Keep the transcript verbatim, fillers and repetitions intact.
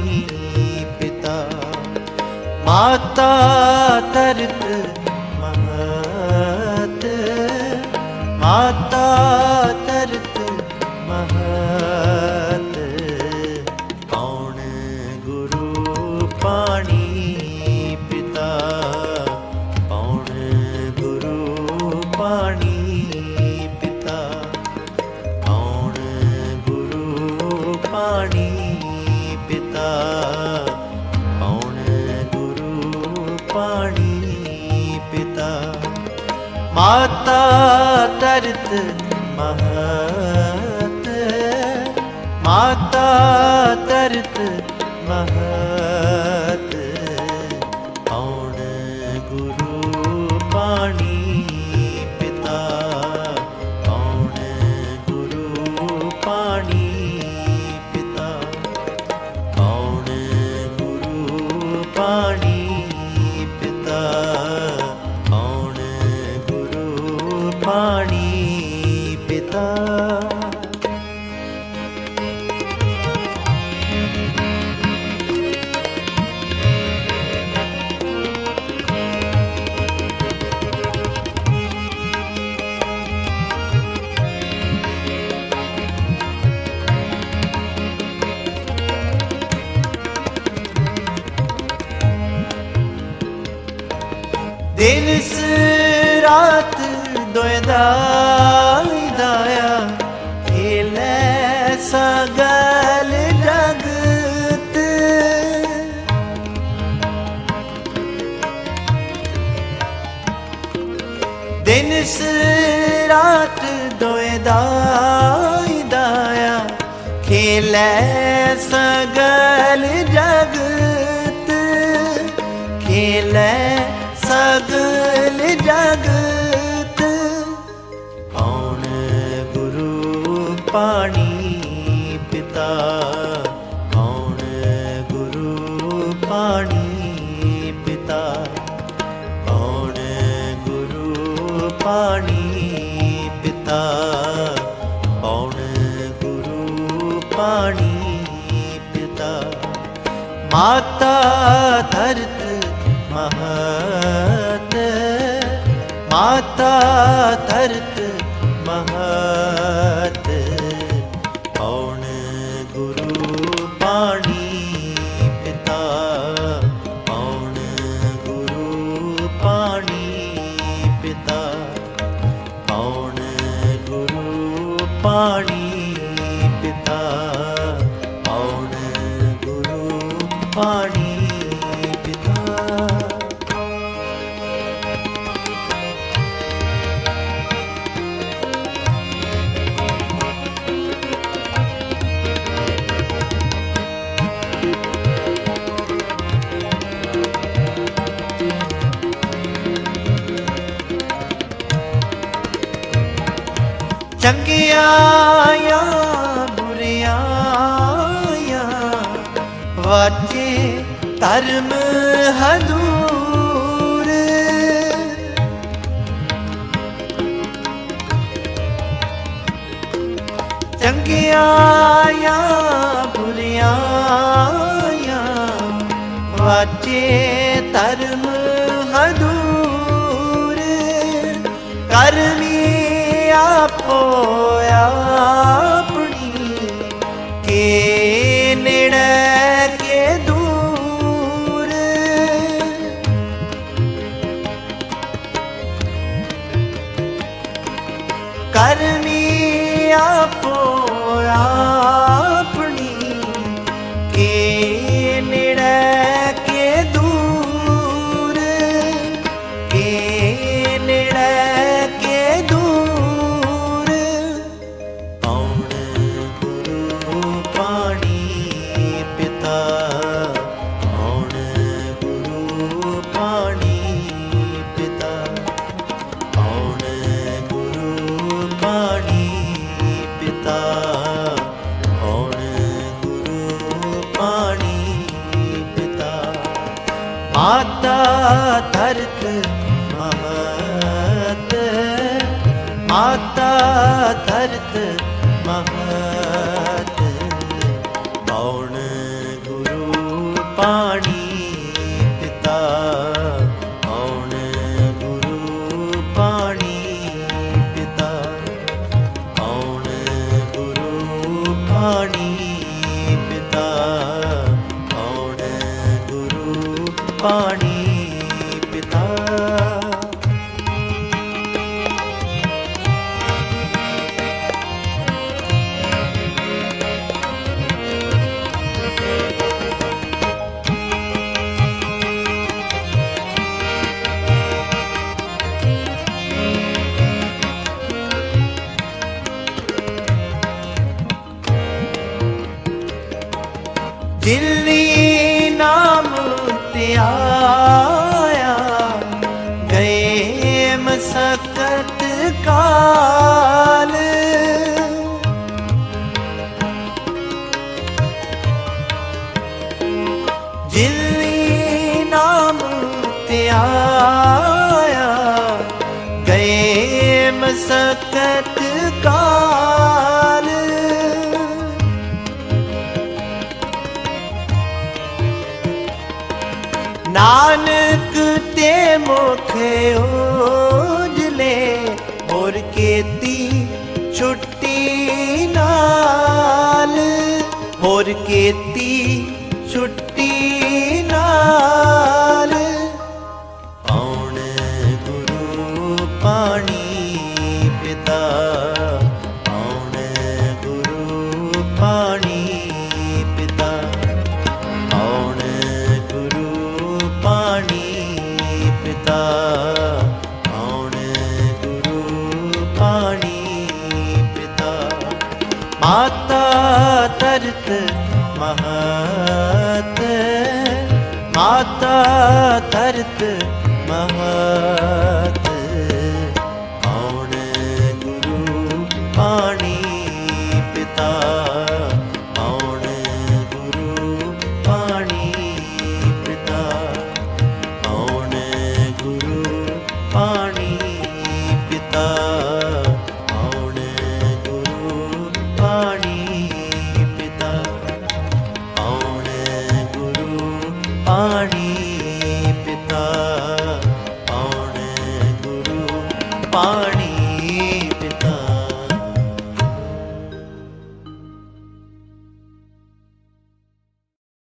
पिता। माता तरत महत, माता तरत महत। कौन गुरु पाणी पिता, कौन गुरु पाणी पिता, कौन गुरु पाणी पिता, कौन गुरु पाणी पिता। माता तरत महत, माता तरत महत। कौन गुरु पाणी पिता, कौन गुरु पाणी पिता, कौन गुरु पाणी पिता, कौन गुरु पाणी पिता। दिन रात दोएदा दाया, खेलै सगल जगत। दिन रात दोएदा दाया, खेलै सगल जगत, खेलै सगल जगत। कौन गुरु पाणी पिता, कौन गुरु पाणी पिता, कौन गुरु पाणी पिता, कौन गुरु पाणी पिता। माता धरत महत, माता धरत महत। कौन गुरु पाणी पिता, कौन गुरु पाणी पिता, कौन गुरु पाणी पिता, कौन गुरु पाणी पिता। चंगियाया बुरियाया, वाचे धर्म हजूर। चंगियाया बुरियाया, वाचे धर्म हजूर। करनी आपो अपनी, के नेड़े के दूर। करनी आपो अपनी, के नेड़े के दूर, के नेड़े के दूर। कौन गुरु पाणी पिता, कौन गुरु पाणी पिता, कौन गुरु पाणी पिता, कौन गुरु पाणी पिता। माता धरत महत, माता धरत महत। कौन गुरु ਪਾਣੀ ਪਿਤਾ ਕੌਣ ਗੁਰੂ ਪਾਣੀ ਪਿਤਾ ਕੌਣ ਗੁਰੂ ਪਾਣੀ ਪਿਤਾ ਕੌਣ ਗੁਰੂ ਪਾਣੀ ਪਿਤਾ ਦਿੱਲੀ ਨਾਮ ਤੇ ਆਇਆ ਗਏ ਮਸਕਤ ਕਾਲ ਦਿੱਲੀ ਨਾਮ ਤੇ ਆਇਆ ਗਏ ਮਸਕਤ ਕਾਲ ਨਾਨਕ ਤੇ ਮੁਖ ਉਜਲੇ ਹੋਰ ਕੀਤੀ ਛੁੱਟੀ ਨਾਲ ਹੋਰ ਕੀਤੀ ਛੁੱਟੀ ਨਾਲ ਕੌਣ ਗੁਰੂ ਪਾਣੀ ਪਿਤਾ ਕੌਣ ਗੁਰੂ ਪਾਣੀ ਪਿਤਾ ਕੌਣ ਗੁਰੂ ਪਾਣੀ ਪਿਤਾ ਕੌਣ ਗੁਰੂ ਪਾਣੀ ਪਿਤਾ ਮਾਤਾ ਤਰਤ ਮਹਤ ਮਾਤਾ ਤਰਤ ਮਹਤ ਕੌਣ ਗੁਰੂ ਪਾਣੀ ਪਿਤਾ ਕੌਣ ਗੁਰੂ ਪਾਣੀ ਪਿਤਾ ਕੌਣ ਗੁਰੂ ਪਾਣੀ ਪਿਤਾ